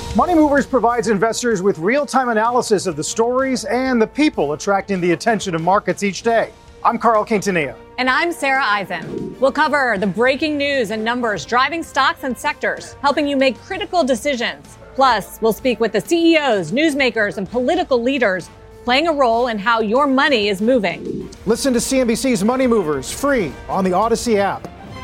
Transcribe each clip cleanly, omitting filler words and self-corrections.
Money Movers provides investors with real-time analysis of the stories and the people attracting the attention of markets each day. I'm Carl Quintanilla. And I'm Sarah Eisen. We'll cover the breaking news and numbers driving stocks and sectors, helping you make critical decisions. Plus, we'll speak with the CEOs, newsmakers, and political leaders playing a role in how your money is moving. Listen to CNBC's Money Movers free on the Odyssey app.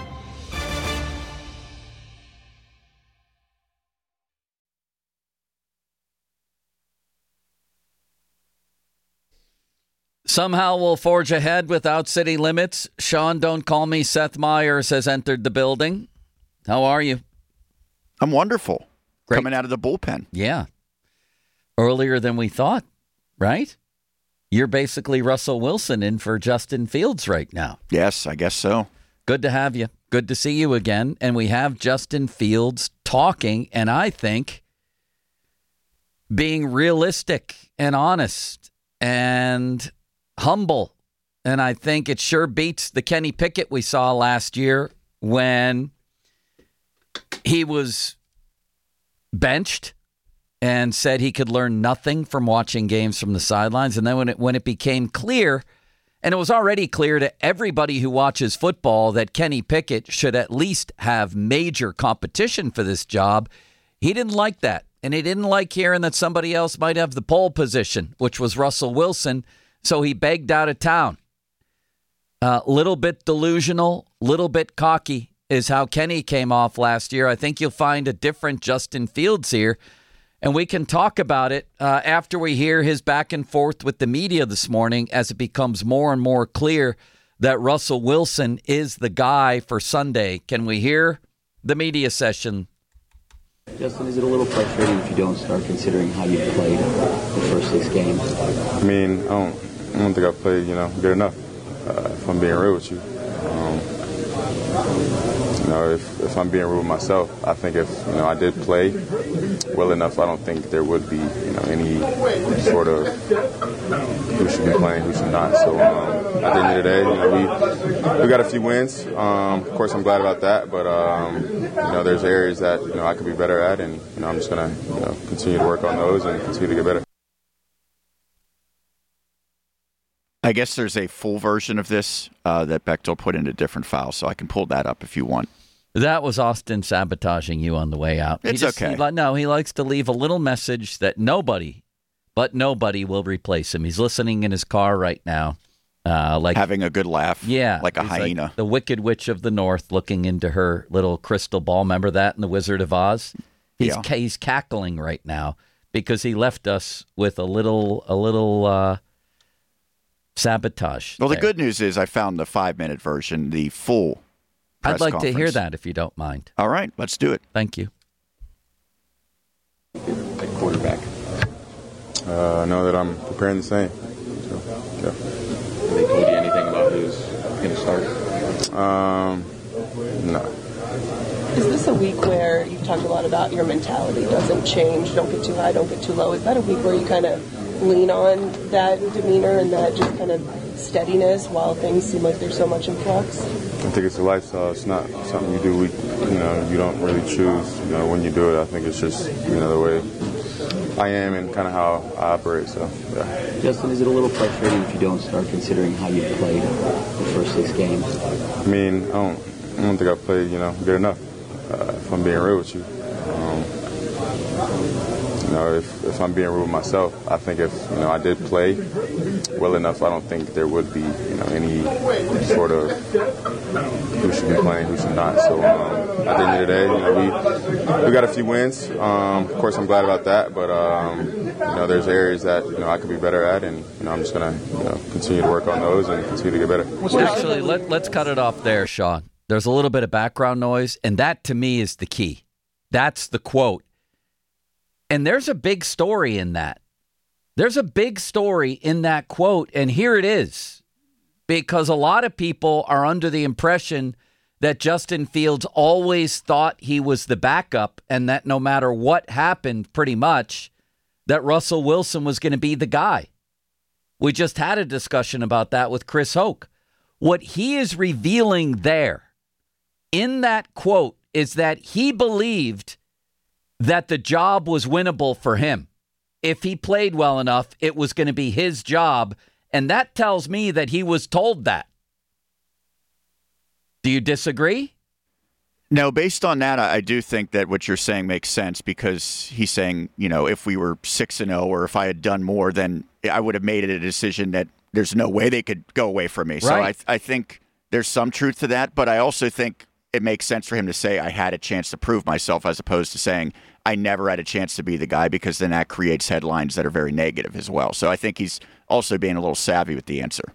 Somehow we'll forge ahead without city limits. Sean, don't call me. Seth Meyers has entered the building. How are you? I'm wonderful. Great. Coming out of the bullpen. Yeah. Earlier than we thought, right? You're basically Russell Wilson in for Justin Fields right now. Yes, I guess so. Good to have you. Good to see you again. And we have Justin Fields talking, and I think being realistic and honest and humble. And I think it sure beats the Kenny Pickett we saw last year when he was benched and said he could learn nothing from watching games from the sidelines. And then when it became clear, and it was already clear to everybody who watches football that Kenny Pickett should at least have major competition for this job, he didn't like that. And he didn't like hearing that somebody else might have the pole position, which was Russell Wilson. So he begged out of town. Little bit delusional, little bit cocky is how Kenny came off last year. I think you'll find a different Justin Fields here. And we can talk about it after we hear his back and forth with the media this morning as it becomes more and more clear that Russell Wilson is the guy for Sunday. Can we hear the media session? Justin, is it a little frustrating if you don't start considering how you played the first 6 games? I mean, I don't think I played, good enough, if I'm being real with you. If I'm being real with myself, I think if, I did play well enough, I don't think there would be, any sort of who should be playing, who should not. So at the end of the day, we got a few wins. Of course, I'm glad about that, but, there's areas that, I could be better at, and, I'm just going to, continue to work on those and continue to get better. I guess there's a full version of this that Bechtel put in a different file, so I can pull that up if you want. That was Austin sabotaging you on the way out. It's okay. He likes to leave a little message that nobody will replace him. He's listening in his car right now. Like having a good laugh. Yeah. Like a hyena. Like the Wicked Witch of the North looking into her little crystal ball. Remember that in The Wizard of Oz? He's cackling right now because he left us with a little sabotage. Well, the good news is I found the 5-minute version, the full press I'd like conference. to hear that if you don't mind. All right, let's do it. Thank you. At quarterback. I know that I'm preparing the same. So, yeah. Have they told you anything about who's going to start? No. Is this a week where you've talked a lot about your mentality doesn't change, don't get too high, don't get too low? Is that a week where you kind of lean on that demeanor and that just kind of steadiness while things seem like there's so much in flux? I think it's a lifestyle. It's not something you do. You don't really choose. When you do it, I think it's just the way I am and kind of how I operate. So, yeah. Justin, is it a little frustrating if you don't start considering how you played the first 6 games? I mean, I don't think I played good enough. If I'm being real with you. If I'm being real with myself, I think if I did play well enough, I don't think there would be any sort of who should be playing, who should not. So at the end of the day, we got a few wins. Of course, I'm glad about that, but there's areas that I could be better at, and I'm just gonna continue to work on those and continue to get better. Actually, let's cut it off there, Sean. There's a little bit of background noise, and that to me is the key. That's the quote. And there's a big story in that. There's a big story in that quote, and here it is. Because a lot of people are under the impression that Justin Fields always thought he was the backup and that no matter what happened, pretty much, that Russell Wilson was going to be the guy. We just had a discussion about that with Chris Hoke. What he is revealing there in that quote is that he believed that the job was winnable for him. If he played well enough, it was going to be his job. And that tells me that he was told that. Do you disagree? No, based on that, I do think that what you're saying makes sense, because he's saying, if we were 6-0 or if I had done more, then I would have made it a decision that there's no way they could go away from me. Right. So I think there's some truth to that, but I also think it makes sense for him to say I had a chance to prove myself, as opposed to saying I never had a chance to be the guy, because then that creates headlines that are very negative as well. So I think he's also being a little savvy with the answer.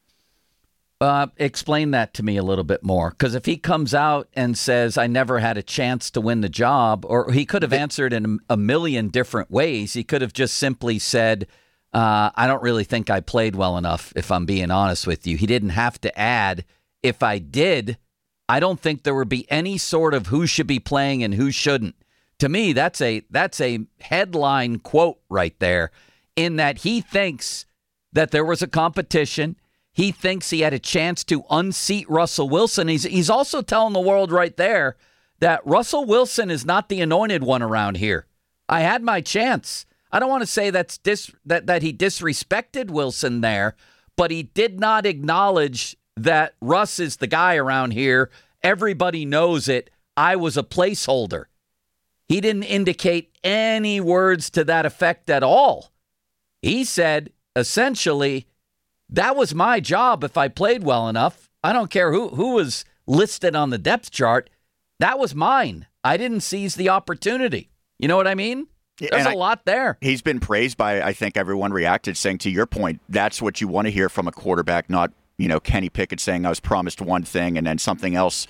Explain that to me a little bit more, because if he comes out and says, I never had a chance to win the job, or he could have answered in a million different ways. He could have just simply said, I don't really think I played well enough, if I'm being honest with you. He didn't have to add, if I did, I don't think there would be any sort of who should be playing and who shouldn't. To me, that's a headline quote right there, in that he thinks that there was a competition. He thinks he had a chance to unseat Russell Wilson. He's also telling the world right there that Russell Wilson is not the anointed one around here. I had my chance. I don't want to say that he disrespected Wilson there, but he did not acknowledge that Russ is the guy around here. Everybody knows it. I was a placeholder. He didn't indicate any words to that effect at all. He said, essentially, that was my job if I played well enough. I don't care who was listed on the depth chart. That was mine. I didn't seize the opportunity. You know what I mean? There's a lot there. He's been praised by, I think everyone reacted saying, to your point, that's what you want to hear from a quarterback, not, Kenny Pickett saying I was promised one thing and then something else,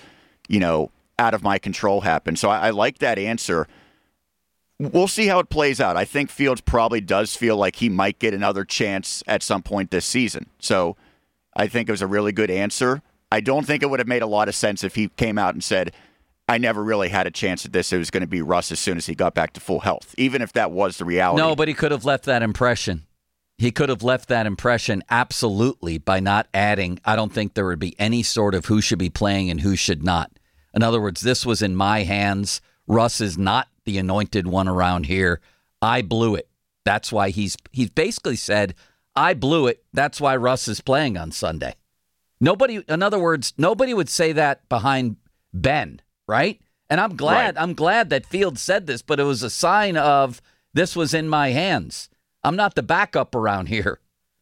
out of my control happened. So I like that answer. We'll see how it plays out. I think Fields probably does feel like he might get another chance at some point this season. So I think it was a really good answer. I don't think it would have made a lot of sense if he came out and said, I never really had a chance at this. It was going to be Russ as soon as he got back to full health, even if that was the reality. No, but he could have left that impression. He could have left that impression absolutely by not adding, I don't think there would be any sort of who should be playing and who should not. In other words, this was in my hands. Russ is not the anointed one around here. I blew it. That's why he's basically said, I blew it. That's why Russ is playing on Sunday. Nobody, in other words, nobody would say that behind Ben, right? And I'm glad that Fields said this, but it was a sign of this was in my hands. I'm not the backup around here.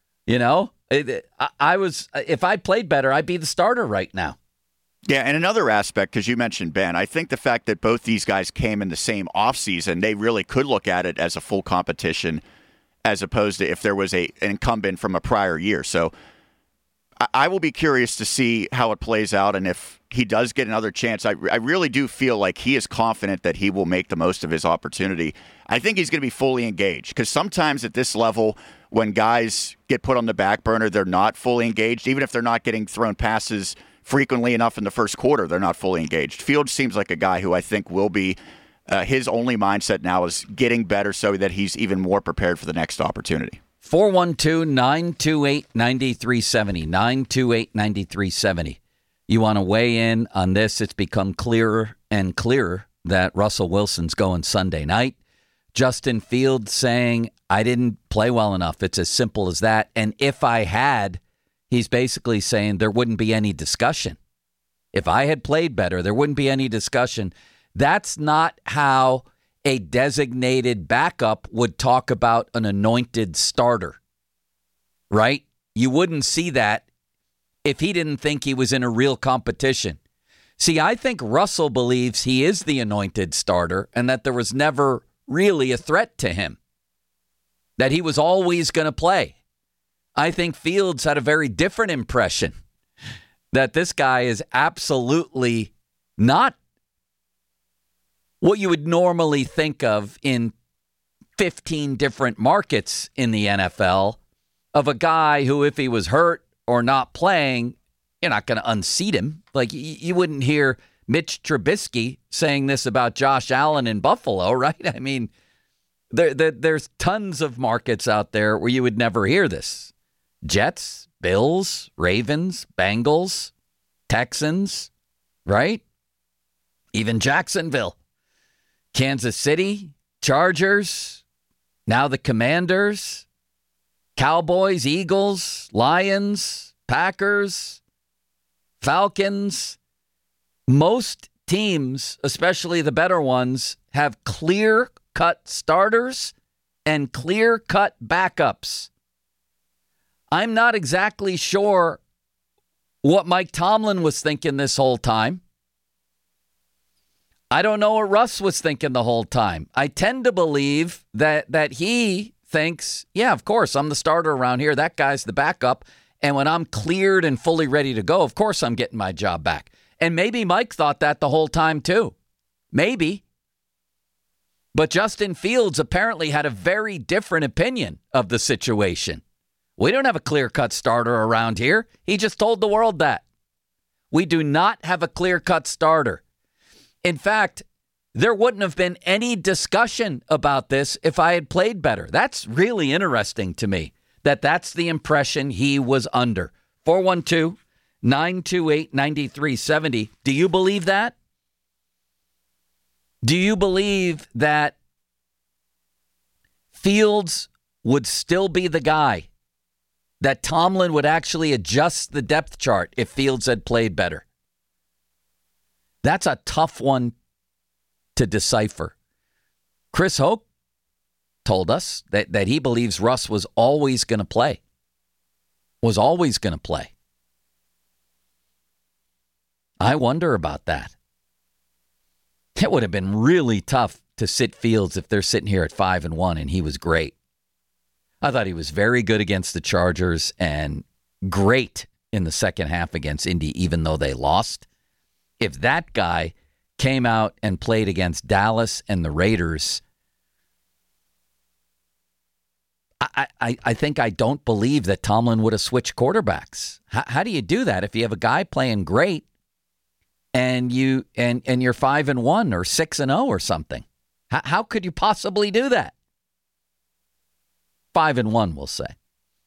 I was, if I played better, I'd be the starter right now. Yeah, and another aspect, because you mentioned Ben, I think the fact that both these guys came in the same offseason, they really could look at it as a full competition, as opposed to if there was an incumbent from a prior year. So I will be curious to see how it plays out, and if he does get another chance, I really do feel like he is confident that he will make the most of his opportunity. I think he's going to be fully engaged, because sometimes at this level, when guys get put on the back burner, they're not fully engaged. Even if they're not getting thrown passes frequently enough in the first quarter, they're not fully engaged. Fields seems like a guy who I think will be, his only mindset now is getting better so that he's even more prepared for the next opportunity. 412-928-9370, 928-9370. You want to weigh in on this? It's become clearer and clearer that Russell Wilson's going Sunday night. Justin Fields saying, I didn't play well enough. It's as simple as that. And if I had, he's basically saying there wouldn't be any discussion. If I had played better, there wouldn't be any discussion. That's not how a designated backup would talk about an anointed starter, right? You wouldn't see that if he didn't think he was in a real competition. See, I think Russell believes he is the anointed starter and that there was never really a threat to him, that he was always going to play. I think Fields had a very different impression, that this guy is absolutely not what you would normally think of in 15 different markets in the NFL, of a guy who, if he was hurt or not playing, you're not going to unseat him. Like, you wouldn't hear Mitch Trubisky saying this about Josh Allen in Buffalo, right? I mean, there's tons of markets out there where you would never hear this. Jets, Bills, Ravens, Bengals, Texans, right? Even Jacksonville. Kansas City, Chargers, now the Commanders, Cowboys, Eagles, Lions, Packers, Falcons. Most teams, especially the better ones, have clear-cut starters and clear-cut backups. I'm not exactly sure what Mike Tomlin was thinking this whole time. I don't know what Russ was thinking the whole time. I tend to believe that he thinks, yeah, of course, I'm the starter around here. That guy's the backup. And when I'm cleared and fully ready to go, of course I'm getting my job back. And maybe Mike thought that the whole time too. Maybe. But Justin Fields apparently had a very different opinion of the situation. We don't have a clear-cut starter around here. He just told the world that. We do not have a clear-cut starter. In fact, there wouldn't have been any discussion about this if I had played better. That's really interesting to me, that's the impression he was under. 412-928-9370. Do you believe that? Do you believe that Fields would still be the guy? That Tomlin would actually adjust the depth chart if Fields had played better? That's a tough one to decipher. Chris Hoke told us that he believes Russ was always going to play. Was always going to play. I wonder about that. It would have been really tough to sit Fields if they're sitting here at 5-1 and he was great. I thought he was very good against the Chargers and great in the second half against Indy, even though they lost. If that guy came out and played against Dallas and the Raiders, I think I don't believe that Tomlin would have switched quarterbacks. How do you do that if you have a guy playing great and you're 5-1 or 6-0 or something? How could you possibly do that? 5-1, we'll say.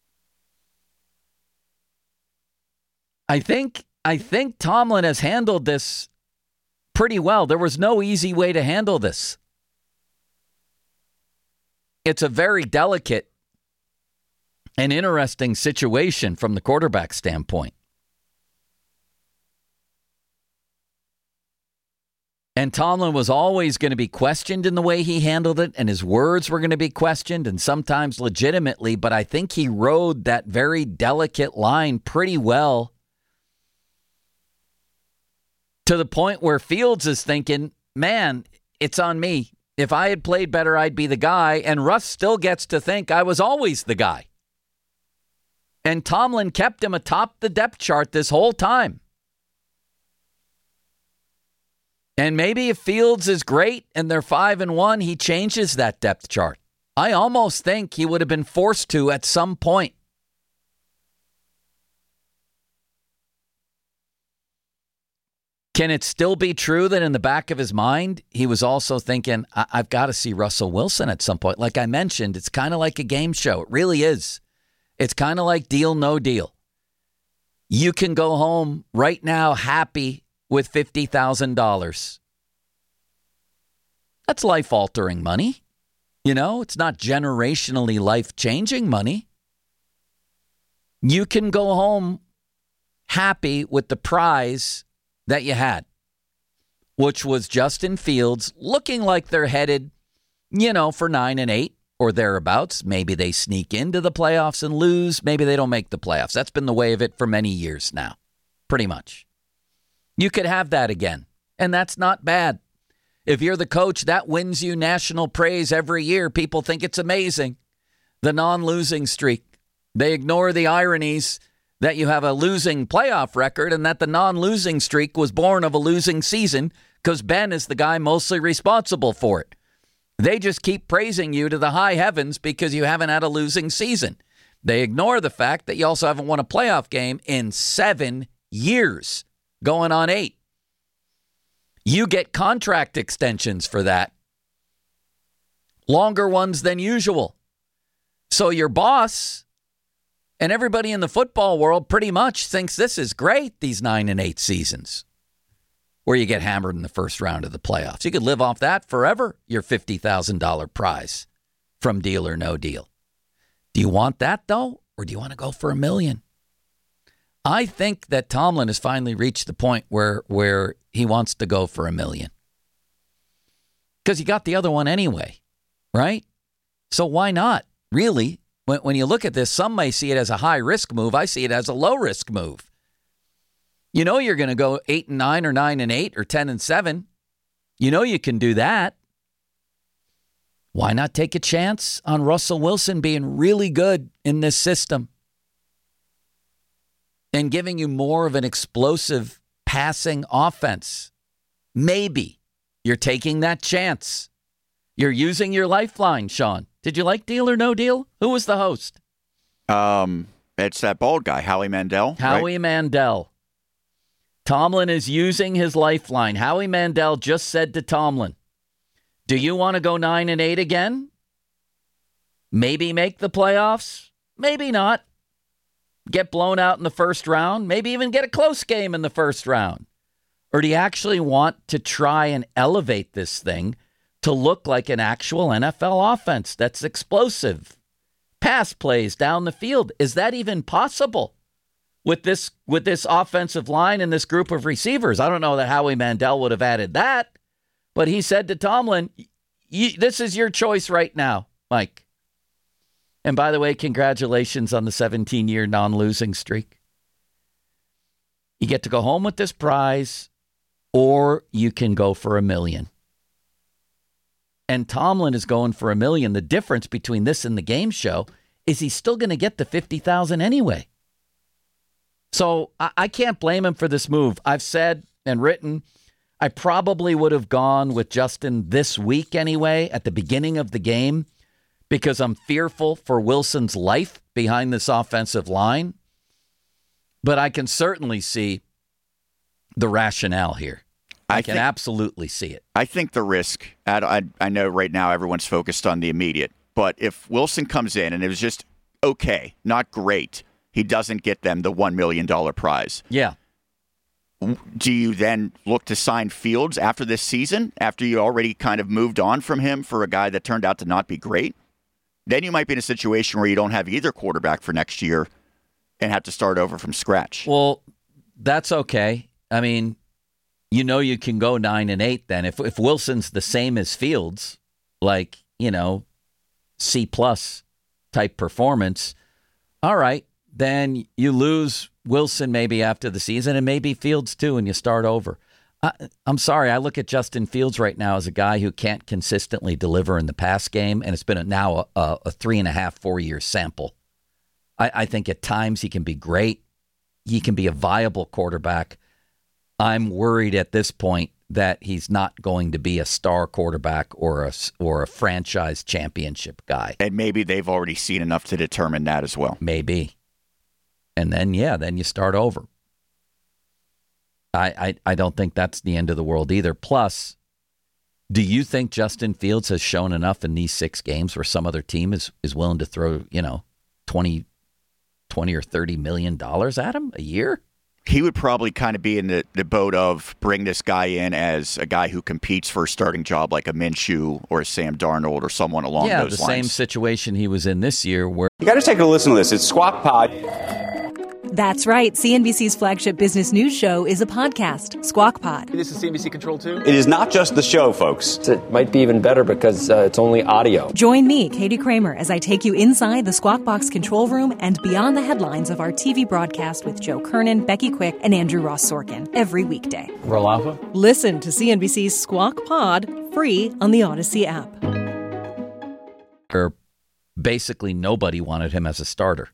I think Tomlin has handled this pretty well. There was no easy way to handle this. It's a very delicate and interesting situation from the quarterback standpoint. And Tomlin was always going to be questioned in the way he handled it, and his words were going to be questioned, and sometimes legitimately, but I think he rode that very delicate line pretty well, to the point where Fields is thinking, man, it's on me. If I had played better, I'd be the guy. And Russ still gets to think I was always the guy. And Tomlin kept him atop the depth chart this whole time. And maybe if Fields is great and they're 5-1, he changes that depth chart. I almost think he would have been forced to at some point. Can it still be true that in the back of his mind, he was also thinking, I've got to see Russell Wilson at some point? Like I mentioned, it's kind of like a game show. It really is. It's kind of like Deal No Deal. You can go home right now happy with $50,000. That's life-altering money. You know, it's not generationally life-changing money. You can go home happy with the prize that you had, which was Justin Fields looking like they're headed, for 9-8 or thereabouts. Maybe they sneak into the playoffs and lose. Maybe they don't make the playoffs. That's been the way of it for many years now, pretty much. You could have that again, and that's not bad. If you're the coach, that wins you national praise every year. People think it's amazing. The non-losing streak. They ignore the ironies that you have a losing playoff record and that the non-losing streak was born of a losing season because Ben is the guy mostly responsible for it. They just keep praising you to the high heavens because you haven't had a losing season. They ignore the fact that you also haven't won a playoff game in 7 years, going on 8. You get contract extensions for that. Longer ones than usual. So your boss and everybody in the football world pretty much thinks this is great, these 9-8 seasons. where you get hammered in the first round of the playoffs. You could live off that forever, your $50,000 prize from Deal or No Deal. Do you want that, though, or do you want to go for $1 million? I think that Tomlin has finally reached the point where he wants to go for $1 million. Because you got the other one anyway, right? So why not? Really, when you look at this, some may see it as a high-risk move. I see it as a low-risk move. You know you're going to go 8-9 or 9-8 or 10-7. You know you can do that. Why not take a chance on Russell Wilson being really good in this system and giving you more of an explosive passing offense? Maybe you're taking that chance. You're using your lifeline, Sean. Did you like Deal or No Deal? Who was the host? It's that bald guy, Howie Mandel. Howie Mandel. Tomlin is using his lifeline. Howie Mandel just said to Tomlin, do you want to go 9-8 again? Maybe make the playoffs? Maybe not. Get blown out in the first round? Maybe even get a close game in the first round? Or do you actually want to try and elevate this thing to look like an actual NFL offense that's explosive? Pass plays down the field. Is that even possible with this offensive line and this group of receivers? I don't know that Howie Mandel would have added that, but he said to Tomlin, this is your choice right now, Mike. And by the way, congratulations on the 17-year non-losing streak. You get to go home with this prize, or you can go for $1 million. And Tomlin is going for $1 million. The difference between this and the game show is he's still going to get the $50,000 anyway. So I can't blame him for this move. I've said and written, I probably would have gone with Justin this week anyway at the beginning of the game because I'm fearful for Wilson's life behind this offensive line. But I can certainly see the rationale here. I can absolutely see it. I think the risk, I know right now everyone's focused on the immediate, but if Wilson comes in and it was just okay, not great, he doesn't get them the $1 million prize. Yeah. Do you then look to sign Fields after this season, after you already kind of moved on from him for a guy that turned out to not be great? Then you might be in a situation where you don't have either quarterback for next year and have to start over from scratch. Well, that's okay. I mean, you know you can go 9-8 then. If Wilson's the same as Fields, like, C+ type performance, all right, then you lose Wilson maybe after the season and maybe Fields too, and you start over. I'm sorry, I look at Justin Fields right now as a guy who can't consistently deliver in the pass game, and it's been now a 3.5-4 year sample. I think at times he can be great. He can be a viable quarterback. I'm worried at this point that he's not going to be a star quarterback or a franchise championship guy. And maybe they've already seen enough to determine that as well. Maybe. And then, then you start over. I don't think that's the end of the world either. Plus, do you think Justin Fields has shown enough in these 6 games where some other team is willing to throw, $20 or $30 million at him a year? He would probably kind of be in the boat of bring this guy in as a guy who competes for a starting job like a Minshew or a Sam Darnold or someone along those lines. Yeah, the same situation he was in this year where... You got to take a listen to this. It's Squawk Pod. That's right. CNBC's flagship business news show is a podcast, Squawk Pod. This is CNBC Control 2? It is not just the show, folks. It might be even better because it's only audio. Join me, Katie Kramer, as I take you inside the Squawk Box control room and beyond the headlines of our TV broadcast with Joe Kernan, Becky Quick, and Andrew Ross Sorkin every weekday. Roll Alpha? Listen to CNBC's Squawk Pod free on the Odyssey app. Basically nobody wanted him as a starter.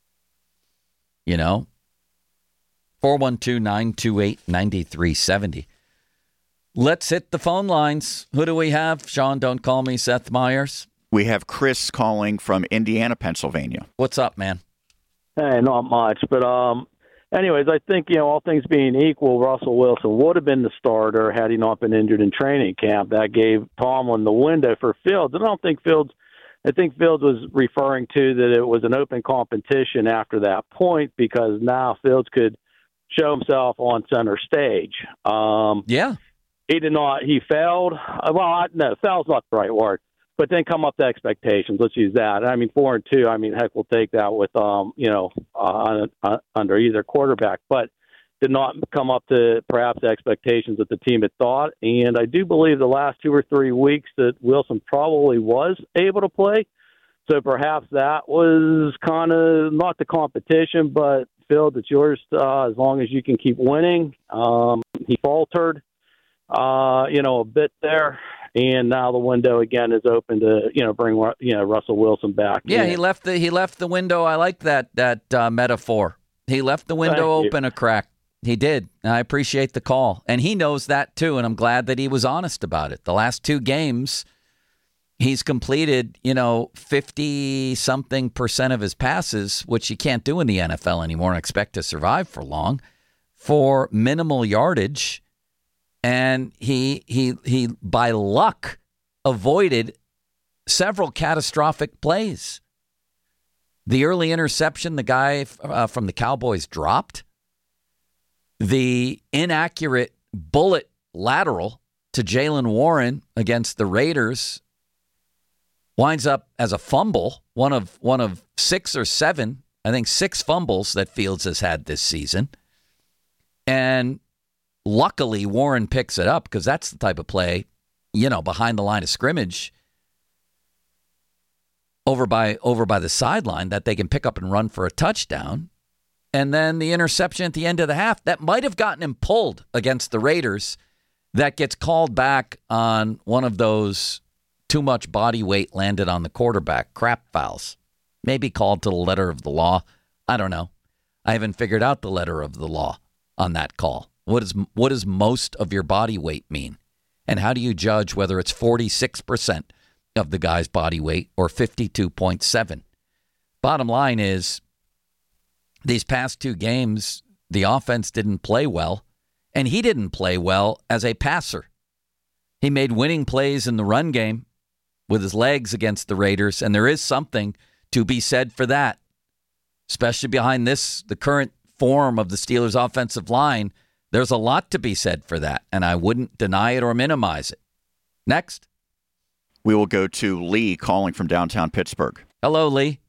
412-928-9370. Let's hit the phone lines. Who do we have? Sean, don't call me Seth Meyers. We have Chris calling from Indiana, Pennsylvania. What's up, man? Hey, not much. But anyways, I think, all things being equal, Russell Wilson would have been the starter had he not been injured in training camp. That gave Tomlin the window for Fields. I think Fields was referring to that it was an open competition after that point because now Fields could show himself on center stage. Yeah. He did not. He failed. No, fail's not the right word. But then come up to expectations. Let's use that. I mean, 4-2. I mean, heck, we'll take that with under either quarterback. But did not come up to perhaps expectations that the team had thought. And I do believe the last 2 or 3 weeks that Wilson probably was able to play. So perhaps that was kind of not the competition, but Phil, it's yours as long as you can keep winning. He faltered, a bit there. And now the window again is open to bring Russell Wilson back. Yeah, he left the window. I like that metaphor. He left the window open a crack. He did. I appreciate the call, and he knows that too. And I'm glad that he was honest about it. The last 2 games, he's completed 50-something% of his passes, which you can't do in the NFL anymore and expect to survive for long, for minimal yardage. And he by luck avoided several catastrophic plays. The early interception the guy from the Cowboys dropped. The inaccurate bullet lateral to Jaylen Warren against the Raiders winds up as a fumble, one of 6 or 7, I think 6 fumbles that Fields has had this season. And luckily, Warren picks it up because that's the type of play, behind the line of scrimmage over by the sideline that they can pick up and run for a touchdown. And then the interception at the end of the half that might have gotten him pulled against the Raiders that gets called back on one of those too much body weight landed on the quarterback crap fouls. Maybe called to the letter of the law. I don't know. I haven't figured out the letter of the law on that call. What does most of your body weight mean? And how do you judge whether it's 46% of the guy's body weight or 52.7? Bottom line is, these past 2 games, the offense didn't play well, and he didn't play well as a passer. He made winning plays in the run game with his legs against the Raiders, and there is something to be said for that, especially behind the current form of the Steelers' offensive line. There's a lot to be said for that, and I wouldn't deny it or minimize it. Next. We will go to Lee calling from downtown Pittsburgh. Hello, Lee.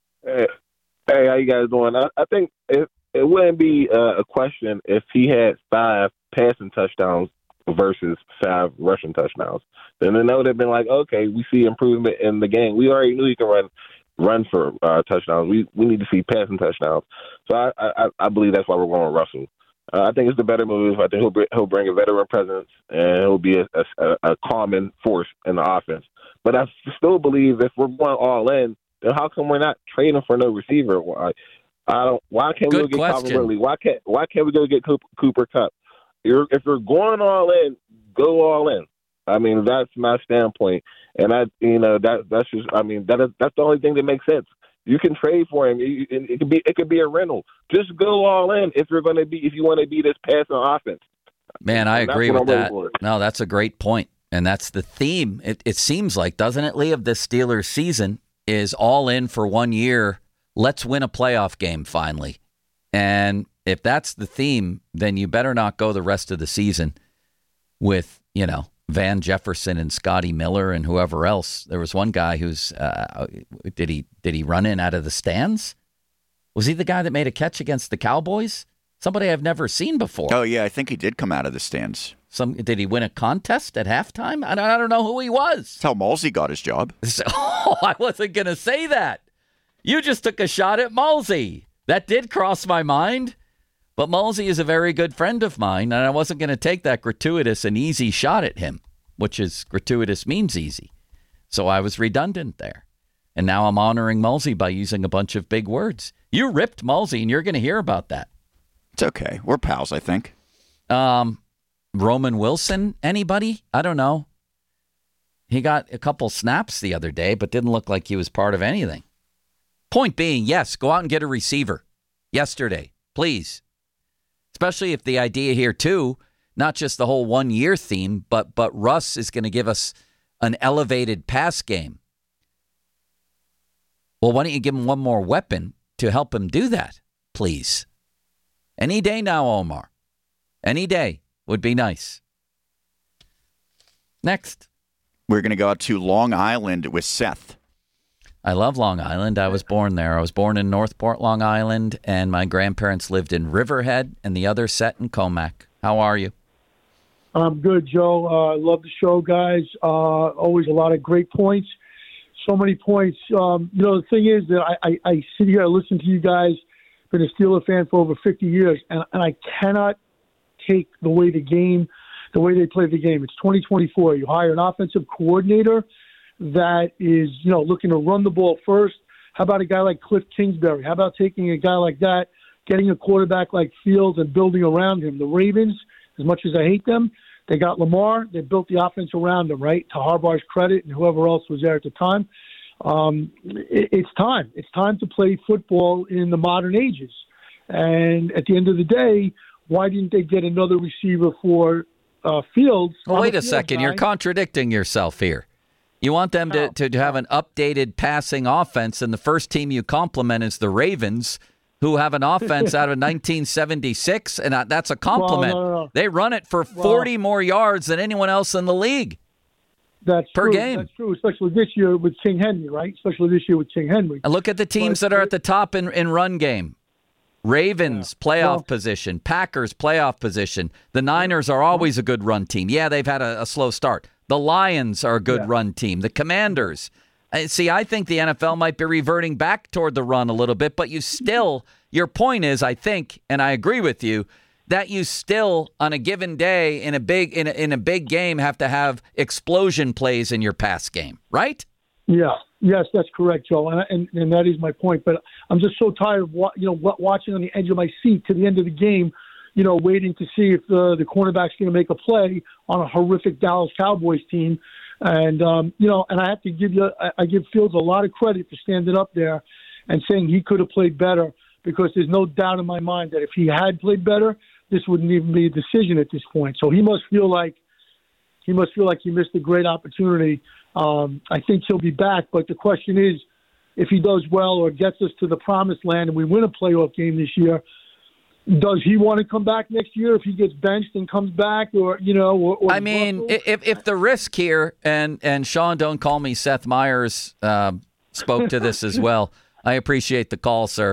Hey, how you guys doing? I think it wouldn't be a question if he had 5 passing touchdowns versus 5 rushing touchdowns. Then it would have been like, okay, we see improvement in the game. We already knew he could run for touchdowns. We need to see passing touchdowns. So I believe that's why we're going with Russell. I think it's the better move. I think he'll bring a veteran presence, and he'll be a calming force in the offense. But I still believe if we're going all in, then how come we're not trading for no receiver? Why can't we go get Calvin Ridley? Why can't we go get Cooper Kupp? If you're going all in, go all in. I mean, that's my standpoint, and that's just. I mean, that's the only thing that makes sense. You can trade for him. It could be a rental. Just go all in if you want to be this passing offense. Man, I agree with that. No, that's a great point, and that's the theme. It seems like, doesn't it, Lee, of this Steelers season is all in for 1 year. Let's win a playoff game finally. And if that's the theme, then you better not go the rest of the season with, Van Jefferson and Scotty Miller and whoever else. There was one guy who's did he run in out of the stands? Was he the guy that made a catch against the Cowboys? Somebody I've never seen before. Oh yeah, I think he did come out of the stands. Did he win a contest at halftime? I don't know who he was. That's how Malsey got his job. I wasn't going to say that. You just took a shot at Malsey. That did cross my mind. But Malsey is a very good friend of mine, and I wasn't going to take that gratuitous and easy shot at him, which is gratuitous means easy. So I was redundant there. And now I'm honoring Malsey by using a bunch of big words. You ripped Malsey, and you're going to hear about that. It's okay. We're pals, I think. Roman Wilson, anybody? I don't know. He got a couple snaps the other day, but didn't look like he was part of anything. Point being, yes, go out and get a receiver yesterday, please. Especially if the idea here, too, not just the whole 1 year theme, but Russ is going to give us an elevated pass game. Well, why don't you give him one more weapon to help him do that, please? Any day now, Omar. Any day would be nice. Next. We're going to go out to Long Island with Seth. I love Long Island. I was born there. I was born in Northport, Long Island, and my grandparents lived in Riverhead, and the other set in Comac. How are you? I'm good, Joe. I love the show, guys. Always a lot of great points. So many points. The thing is that I sit here, I listen to you guys, been a Steeler fan for over 50 years, and I cannot take the way they play the game. It's 2024. You hire an offensive coordinator that is, looking to run the ball first. How about a guy like Cliff Kingsbury? How about taking a guy like that, getting a quarterback like Fields and building around him? The Ravens, as much as I hate them, they got Lamar. They built the offense around him, right? To Harbaugh's credit and whoever else was there at the time. It's time. It's time to play football in the modern ages. And at the end of the day, why didn't they get another receiver for Fields? Well, wait a second. You're contradicting yourself here. You want them to have an updated passing offense, and the first team you compliment is the Ravens, who have an offense out of 1976, and that's a compliment. Well, no. They run it for 40 more yards than anyone else in the league. That's per true. game. That's true, especially this year with King Henry, right? Especially this year with King Henry. And look at the teams that are at the top in run game. Ravens, playoff position. Packers, playoff position. The Niners are always a good run team. Yeah, they've had a slow start. The Lions are a good run team. The Commanders. See, I think the NFL might be reverting back toward the run a little bit, but you still, your point is, I think, and I agree with you, that you still, on a given day in a big game, have to have explosion plays in your pass game, right? Yeah. Yes, that's correct, Joe, and that is my point. But I'm just so tired of watching on the edge of my seat to the end of the game, waiting to see if the cornerback's going to make a play on a horrific Dallas Cowboys team. And, and I have to I give Fields a lot of credit for standing up there and saying he could have played better, because there's no doubt in my mind that if he had played better, this wouldn't even be a decision at this point. So he must feel like he missed a great opportunity. I think he'll be back, but the question is, if he does well or gets us to the promised land and we win a playoff game this year, does he want to come back next year if he gets benched and comes back, or I mean, if the risk here, and Sean, don't call me Seth Meyers, spoke to this as well. I appreciate the call, sir.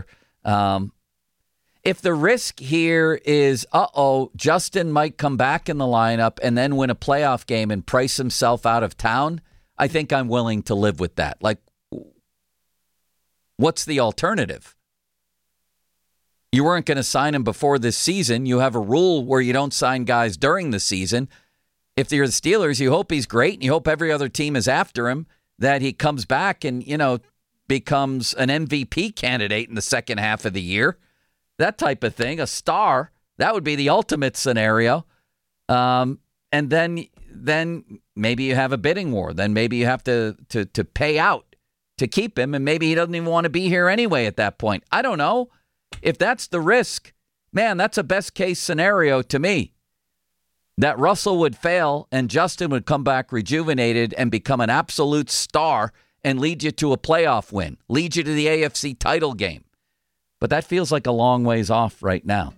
If the risk here is, Justin might come back in the lineup and then win a playoff game and price himself out of town, I think I'm willing to live with that. Like, what's the alternative? You weren't going to sign him before this season. You have a rule where you don't sign guys during the season. If you're the Steelers, you hope he's great, and you hope every other team is after him, that he comes back and, becomes an MVP candidate in the second half of the year. That type of thing, a star, that would be the ultimate scenario. And then maybe you have a bidding war. Then maybe you have to pay out to keep him, and maybe he doesn't even want to be here anyway at that point. I don't know. If that's the risk, man, that's a best-case scenario to me. That Russell would fail and Justin would come back rejuvenated and become an absolute star and lead you to a playoff win, lead you to the AFC title game. But that feels like a long ways off right now.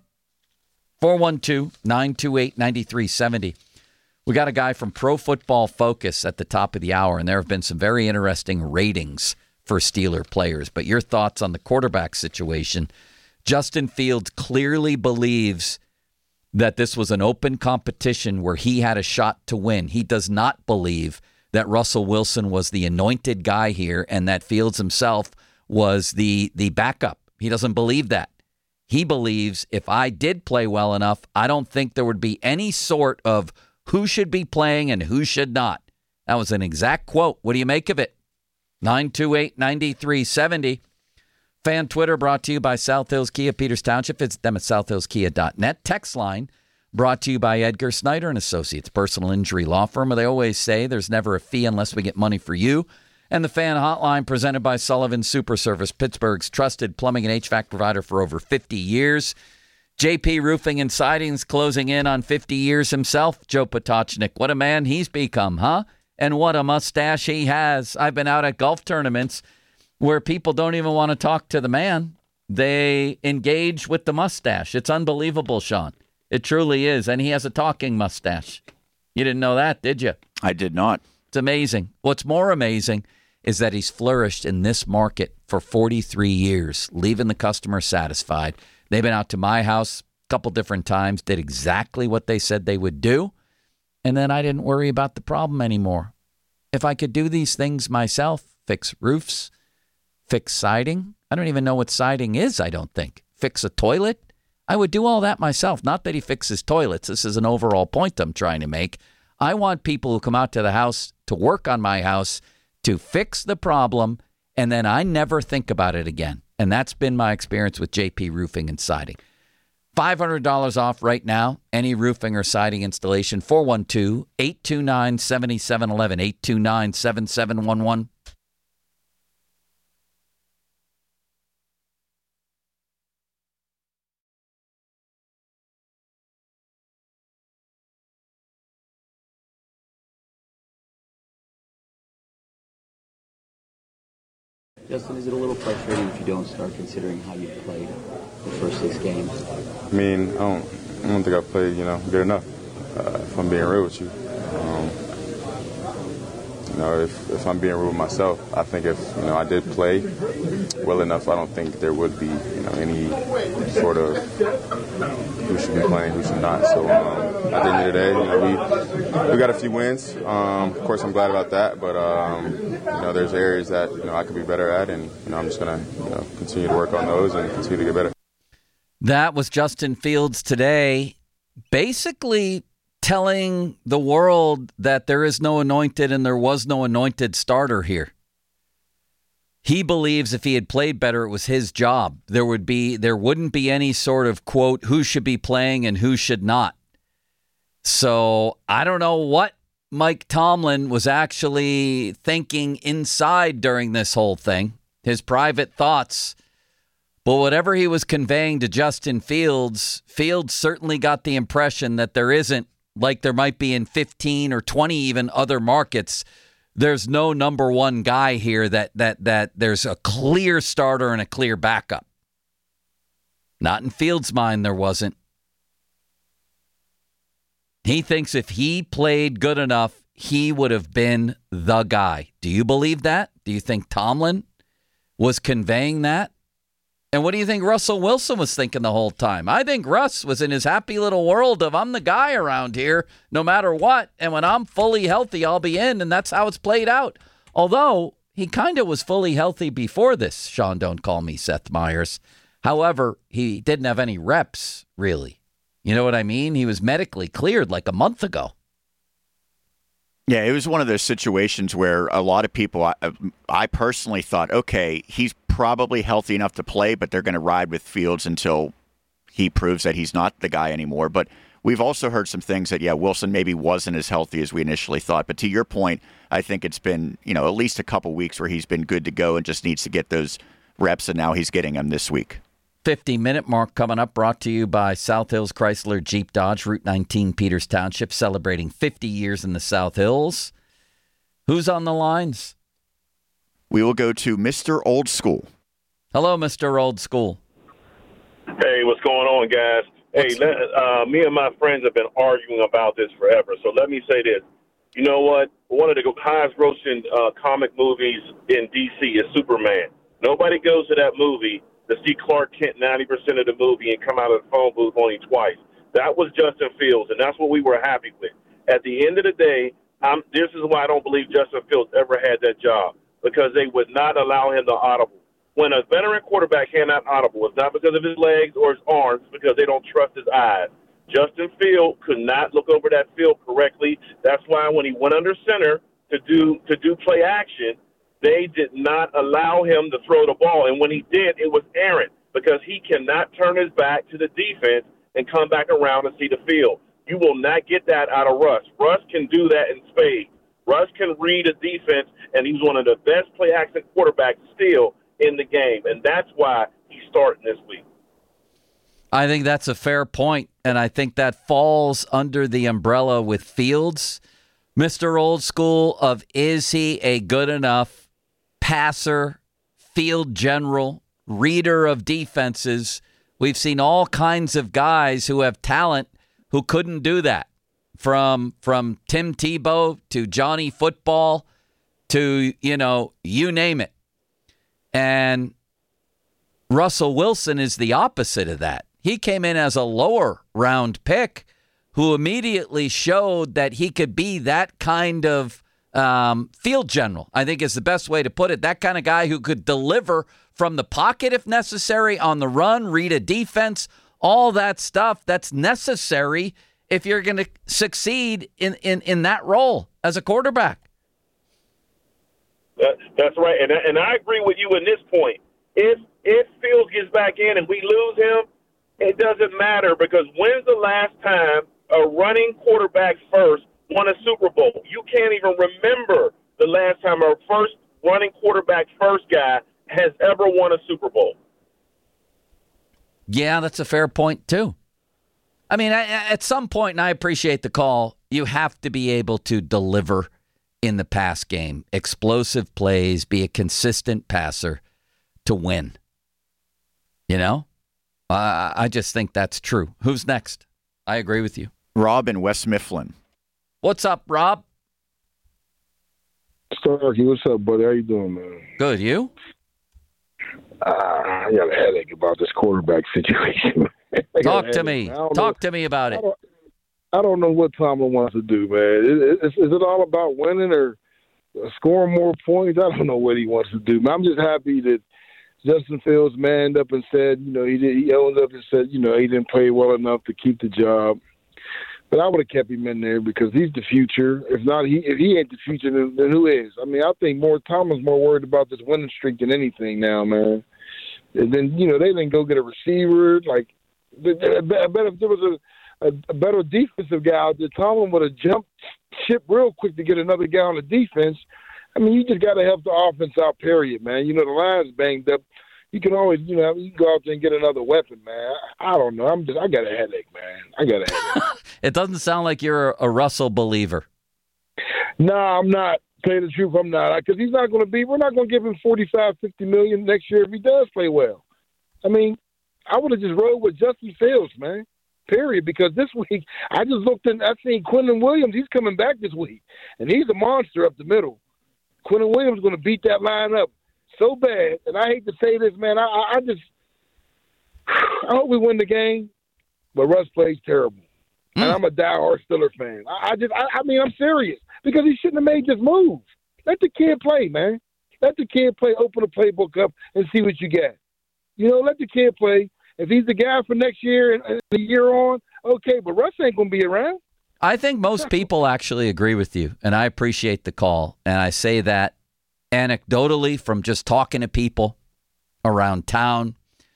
412-928-9370. We got a guy from Pro Football Focus at the top of the hour, and there have been some very interesting ratings for Steeler players. But your thoughts on the quarterback situation? Justin Fields clearly believes that this was an open competition where he had a shot to win. He does not believe that Russell Wilson was the anointed guy here and that Fields himself was the backup. He doesn't believe that. He believes if I did play well enough, I don't think there would be any sort of who should be playing and who should not. That was an exact quote. What do you make of it? 928-9370. Fan Twitter brought to you by South Hills Kia, Peters Township. Visit them at southhillskia.net. Text line brought to you by Edgar Snyder and Associates, personal injury law firm, where they always say there's never a fee unless we get money for you. And the Fan Hotline presented by Sullivan Super Service, Pittsburgh's trusted plumbing and HVAC provider for over 50 years. JP Roofing and Siding's closing in on 50 years himself. Joe Potocznik, what a man he's become, huh? And what a mustache he has. I've been out at golf tournaments where people don't even want to talk to the man. they engage with the mustache. It's unbelievable, Sean. It truly is. And he has a talking mustache. You didn't know that, did you? I did not. It's amazing. What's more amazing is that he's flourished in this market for 43 years, leaving the customer satisfied. They've been out to my house a couple different times, did exactly what they said they would do, and then I didn't worry about the problem anymore. If I could do these things myself, fix roofs, fix siding, I don't even know what siding is, I don't think. Fix a toilet, I would do all that myself. Not that he fixes toilets. This is an overall point I'm trying to make. I want people who come out to the house to work on my house to fix the problem, and then I never think about it again. And that's been my experience with JP Roofing and Siding. $500 off right now, any roofing or siding installation, 412-829-7711, 829-7711. Justin, is it a little frustrating if you don't start, considering how you played the first 6 games? I mean, I don't think I played, good enough. If I'm being real with you, if I'm being real with myself, I think if I did play well enough, I don't think there would be any sort of who should be playing, who should not. So at the end of the day, we got a few wins. Of course, I'm glad about that, but there's areas that I could be better at, and I'm just gonna continue to work on those and continue to get better. That was Justin Fields today, basically telling the world that there is no anointed and there was no anointed starter here. He believes if he had played better, it was his job. There wouldn't be any sort of quote, who should be playing and who should not. So I don't know what Mike Tomlin was actually thinking inside during this whole thing, his private thoughts. But whatever he was conveying to Justin Fields, Fields certainly got the impression that there isn't, like there might be in 15 or 20 even other markets, there's no number one guy here that there's a clear starter and a clear backup. Not in Fields' mind, there wasn't. He thinks if he played good enough, he would have been the guy. Do you believe that? Do you think Tomlin was conveying that? And what do you think Russell Wilson was thinking the whole time? I think Russ was in his happy little world of I'm the guy around here no matter what. And when I'm fully healthy, I'll be in. And that's how it's played out. Although he kind of was fully healthy before this. Sean, don't call me Seth Meyers. However, he didn't have any reps, really. You know what I mean? He was medically cleared like a month ago. Yeah, it was one of those situations where a lot of people, I personally thought, okay, he's probably healthy enough to play, but they're going to ride with Fields until he proves that he's not the guy anymore. But we've also heard some things that, Wilson maybe wasn't as healthy as we initially thought. But to your point, I think it's been, at least a couple weeks where he's been good to go and just needs to get those reps, and now he's getting them this week. 50-minute mark coming up, brought to you by South Hills Chrysler Jeep Dodge, Route 19, Peters Township, celebrating 50 years in the South Hills. Who's on the lines? We will go to Mr. Old School. Hello, Mr. Old School. Hey, what's going on, guys? Hey, me and my friends have been arguing about this forever, so let me say this. You know what? One of the highest grossing comic movies in D.C. is Superman. Nobody goes to that movie to see Clark Kent 90% of the movie and come out of the phone booth only twice. That was Justin Fields, and that's what we were happy with. At the end of the day, this is why I don't believe Justin Fields ever had that job, because they would not allow him to audible. When a veteran quarterback cannot audible, it's not because of his legs or his arms, it's because they don't trust his eyes. Justin Fields could not look over that field correctly. That's why when he went under center to do play action, they did not allow him to throw the ball. And when he did, it was errant, because he cannot turn his back to the defense and come back around and see the field. You will not get that out of Russ. Russ can do that in spades. Russ can read a defense, and he's one of the best play-action quarterbacks still in the game. And that's why he's starting this week. I think that's a fair point, and I think that falls under the umbrella with Fields, Mr. Old School, of is he a good enough passer, field general, reader of defenses. We've seen all kinds of guys who have talent who couldn't do that. From Tim Tebow to Johnny Football to, you name it. And Russell Wilson is the opposite of that. He came in as a lower round pick who immediately showed that he could be that kind of field general, I think is the best way to put it. That kind of guy who could deliver from the pocket if necessary, on the run, read a defense, all that stuff that's necessary if you're going to succeed in that role as a quarterback. That's right. And I agree with you in this point. If Fields gets back in and we lose him, it doesn't matter, because when's the last time a running quarterback first won a Super Bowl? You can't even remember the last time a first running quarterback first guy has ever won a Super Bowl. Yeah, that's a fair point, too. I mean, at some point, and I appreciate the call, you have to be able to deliver in the pass game. Explosive plays, be a consistent passer to win. I just think that's true. Who's next? I agree with you. Rob in West Mifflin. What's up, Rob? Starkey, what's up, buddy? How you doing, man? Good, you? I got a headache about this quarterback situation. Talk to me. Talk to me about it. I don't know what Tomlin wants to do, man. Is it all about winning or scoring more points? I don't know what he wants to do. I'm just happy that Justin Fields manned up and said, he owned up and said, he didn't play well enough to keep the job. But I would have kept him in there because he's the future. If he ain't the future, then who is? I mean, I think Tomlin's more worried about this winning streak than anything now, man. And then, they didn't go get a receiver. Like, I bet if there was a better defensive guy out there, Tomlin would have jumped ship real quick to get another guy on the defense. I mean, you just got to help the offense out, period, man. The line's banged up. You can always, you can go out there and get another weapon, man. I don't know. I got a headache, man. I got a headache. It doesn't sound like you're a Russell believer. No, I'm not. Tell you the truth, I'm not. Because he's not going to be. We're not going to give him $45, $50 million next year if he does play well. I mean, I would have just rode with Justin Fields, man. Period. Because this week I just looked in. I seen Quentin Williams. He's coming back this week, and he's a monster up the middle. Quentin Williams is going to beat that line up so bad. And I hate to say this, man. I hope we win the game, but Russ plays terrible. And I'm a diehard Steelers fan. I mean, I'm serious. Because he shouldn't have made this move. Let the kid play, man. Let the kid play. Open the playbook up and see what you get. Let the kid play. If he's the guy for next year and the year on, okay. But Russ ain't going to be around. I think most people actually agree with you, and I appreciate the call. And I say that anecdotally from just talking to people around town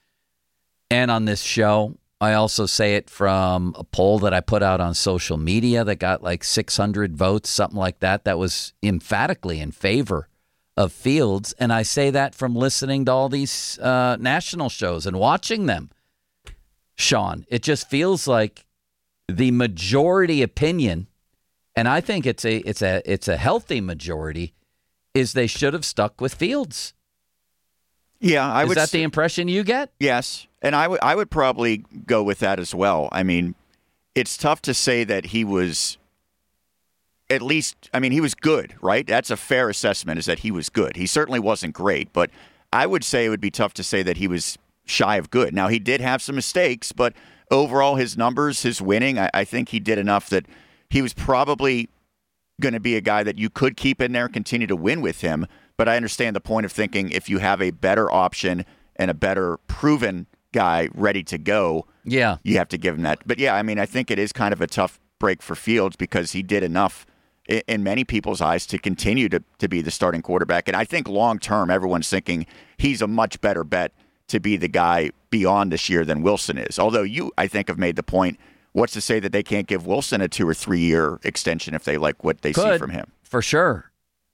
and on this show. I also say it from a poll that I put out on social media that got like 600 votes, something like that. That was emphatically in favor of Fields. And I say that from listening to all these national shows and watching them. Sean, it just feels like the majority opinion, and I think it's a healthy majority, is they should have stuck with Fields. Yeah, Is that the impression you get? Yes, and I would probably go with that as well. I mean, it's tough to say that he was at least, I mean, he was good, right? That's a fair assessment, is that he was good. He certainly wasn't great, but I would say it would be tough to say that he was shy of good. Now, he did have some mistakes, but overall, his numbers, his winning, I think he did enough that he was probably going to be a guy that you could keep in there, continue to win with him. But I understand the point of thinking if you have a better option and a better proven guy ready to go, yeah, you have to give him that. But yeah, I mean, I think it is kind of a tough break for Fields because he did enough in many people's eyes to continue to be the starting quarterback. And I think long term, everyone's thinking he's a much better bet to be the guy beyond this year than Wilson is. Although you, I think, have made the point, what's to say that they can't give Wilson a 2 or 3 year extension if they like what they see from him? For sure.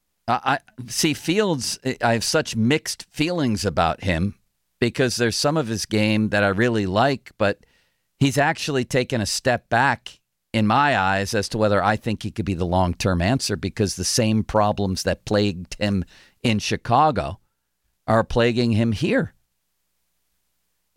I see Fields, I have such mixed feelings about him because there's some of his game that I really like, but he's actually taken a step back in my eyes as to whether I think he could be the long-term answer because the same problems that plagued him in Chicago are plaguing him here.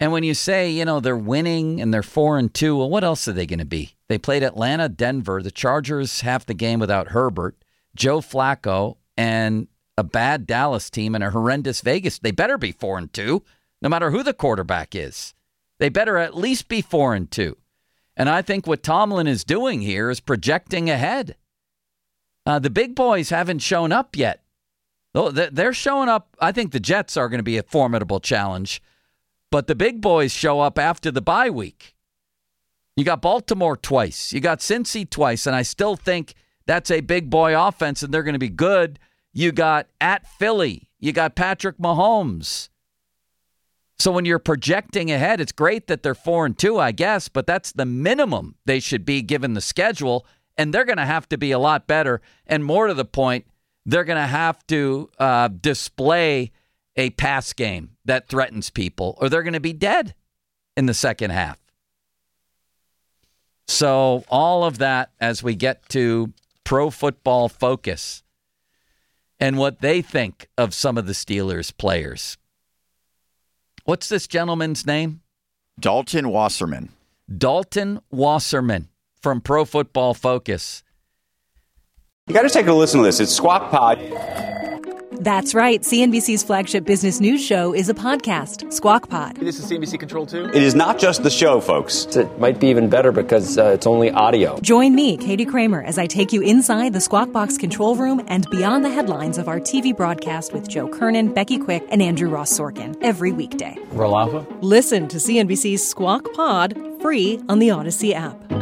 And when you say, they're winning and they're 4-2, well, what else are they going to be? They played Atlanta, Denver, the Chargers half the game without Herbert, Joe Flacco, and a bad Dallas team and a horrendous Vegas. They better be 4-2, no matter who the quarterback is. They better at least be 4-2. And I think what Tomlin is doing here is projecting ahead. The big boys haven't shown up yet. They're showing up. I think the Jets are going to be a formidable challenge. But the big boys show up after the bye week. You got Baltimore twice. You got Cincy twice. And I still think that's a big boy offense, and they're going to be good. You got at Philly. You got Patrick Mahomes. So when you're projecting ahead, it's great that they're 4-2, I guess, but that's the minimum they should be given the schedule, and they're going to have to be a lot better. And more to the point, they're going to have to display a pass game that threatens people, or they're going to be dead in the second half. So all of that as we get to Pro Football Focus and what they think of some of the Steelers players. What's this gentleman's name? Dalton Wasserman. Dalton Wasserman from Pro Football Focus. You got to take a listen to this. It's Squawk Pod. That's right. CNBC's flagship business news show is a podcast, Squawk Pod. This is CNBC Control 2? It is not just the show, folks. It might be even better because it's only audio. Join me, Katie Kramer, as I take you inside the Squawk Box control room and beyond the headlines of our TV broadcast with Joe Kernan, Becky Quick, and Andrew Ross Sorkin every weekday. Roll Alpha? Listen to CNBC's Squawk Pod free on the Odyssey app.